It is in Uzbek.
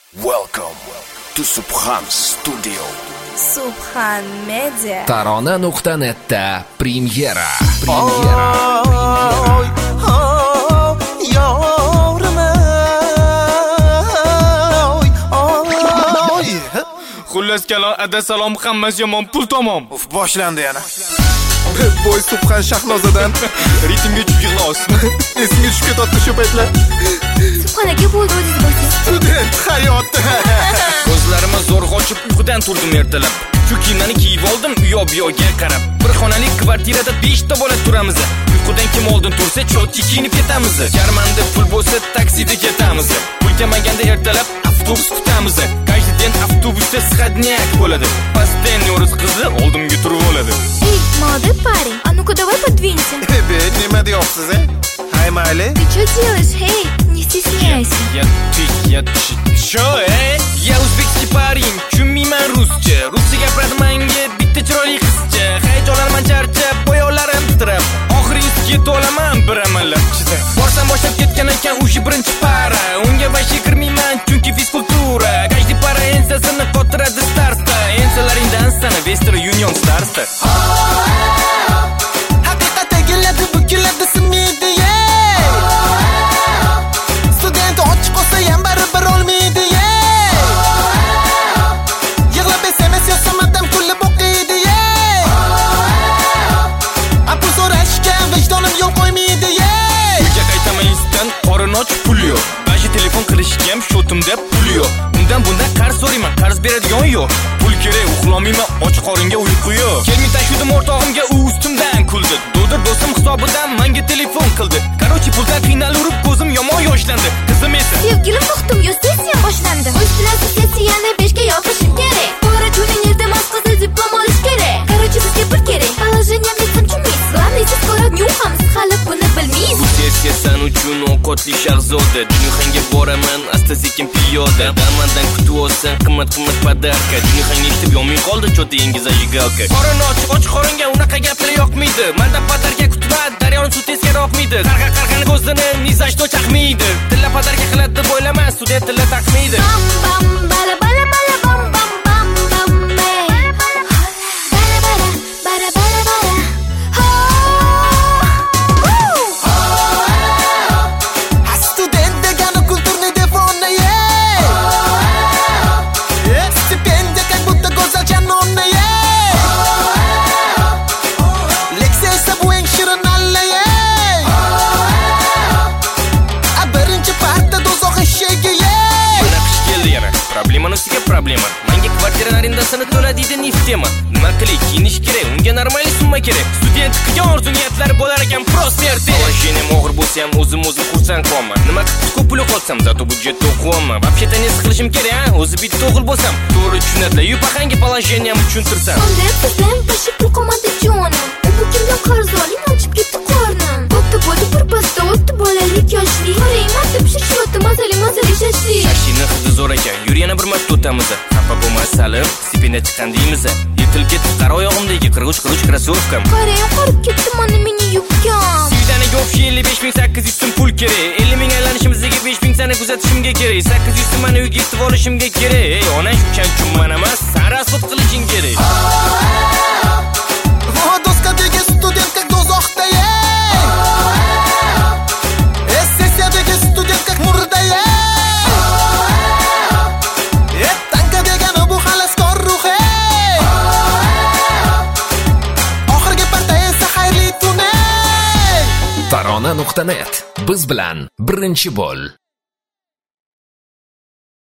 Welcome to Subhan Studio. Subhan Media. Tarona.netda premyera. Xullas kalon, adasalom, hammasi yomon, pul tamom. Boshlandi yana. Boy Subhan Shahnozadan Ritmga yig'los. esimga tushib ketdi shu paytlar. Subhan aka bo'ldi o'zingiz bo'lsangiz. Student hayoti. Ko'zlarimni zo'rg'a ochib uyqudan turdim ertalab. Shu kiyimlarni kiyib oldim, uyoq-buyoqqa qarab. Bir xonali kvartirada 5 ta bola turamiz. Uyqudan kim oldin tursa, chotki kiyinib ketamiz. Jarmanda pul bo'lsa, taksida ketamiz. Pul kelmaganda ertalab avtobus kutamiz. Каждый день avtobusda shodnyak bo'ladi. Pastdan yo'riz qizi oldimga turib oladi. Эй, молодой парень, а ну-ка давай подвинься. Nima deyapsiz, Hay mayli. Ты что делаешь? Эй, не стесняйся. Я узбekский парень, tushunmayman ruscha. Ruscha gapiradi menga bitta chiroyli qizcha. Hayajonlarman charchab, boyoqlarim titrab. Oxiri yetib olaman bir amallab chizib. Borsam boshlab ketgan ekan ushi birinchi para. Unga vashi kirmayman chunki fizkultura. Каждый para ensasini qotiradi startda. Ensalaringdan sana Western Union Starsda. Haqiqatda keladi bu keladi simidi. Student och qolsa ham baribir olmaydi. Yig'lab SMS yozamadam kulib o'qiydi. Apul so'rashgan vijdonim yo'l qo'ymaydi. Uyga qaytaman istan, qorin och pul yo'q. Bashi telefon qilishga ham shotimda pul yo'q. Undan bundan qarz so'rayman, qarz beradigan yo'q. Pul kerak, uxlamayman, och qoringa uyqu yo'q. Kelmay tashudim o'rtog'imga, u ustimdan kuldi. Do'dir do'stim hisobidan menga telefon qildi. Qarochi puldan qiynalib urib ko'zim yomon yoshlandi. Qizim esa Sevgilim to'xtum, yo sessiya boshlandi. O'z bilan sessiyani 5 ga yopishim kerak. Pora jo'nayerda masqada diplom olish kerak. Qarochi bizga pul kerak. Положение bilsam chunmaysiz. Главное, siz ko'rib nyuhamiz, hali buni bilmaysiz. sessiya san uchun ovqatli shahzoda. Dunyanga boraman, asta-sekin piyoda. Damandan kutib olsan, qimmat-qimmat podarka. Dunyanga eshitib yonmay qoldi, cho'tingiz ajigalka. Qorin och qoringa unaqa gaplar yoqmaydi. Manda podarka kutma, daryoni suv teskari oqmaydi. Qarg'a ko'zini nizashto chaqmaydi. Tilla podarka qiladi deb o'ylaman, student tilla taqmaydi. Bam bam bala bala bala bam bam bam bam. Bala bala bala bala bala. Student degani kulturniy devona. Stipendiya как будто go'zal jannona. Leksiya esa bu eng shirin alla. Birinchi parta do'zax eshigi. Mana qish keldi yana. Problemani ustiga problema. Menga kvartira arendasini to'la deydi niftema. Nima qilay, kiyinish kerak, unga normal summa kerak. Student qilgan orzu niyatlari bo'lar ekan prosperity. Положением og'ir bo'lsa ham o'zim xursand qolman. Nima qilib ko'p pul yo'qotsam, zato budjetda o'qiyapman. Вообще-то nesi qilishim kerak, o'zi bitta o'g'il bo'lsam, to'g'ri tushunadilar. Yu paqanga положением tushuntirsam. Qanday sizdan bashi pul qolmadi jonim. U bu kimdan qarz oling, ochib ketdi qornim. Bo'pti bo'ldi bir pasda o'tdi bolalik yoshli. Qarayman deb shirishyapti mazali shashli. Shashini hidi zo'r ekan. Yur yana bir marta o'tamiz. Xafa bo'lmas salim, stipendiya chiqqan deymiz. Yetilib ketdi qara oyog'imdagi qirg'uch krossovkam. Qarang, qolib ketdi mana mening yubkam. Suydanego 55.800 so'm pul kerak. 50 ming aylanishimizga 5 ming sani kuzatishimga kerak. 800 so'm mani uyga yetib olishimga kerak. Ey, onang shukan uchun men emas, san rasxod qilishing kerak. Do'stga degi student как do'zaxda. Sessiyadagi student как murda. Tanka degani bu xalaskor ruhi. Oxirgi parta esa xayrli tuni. Tarona.net. Biz bilan birinchi bo'l.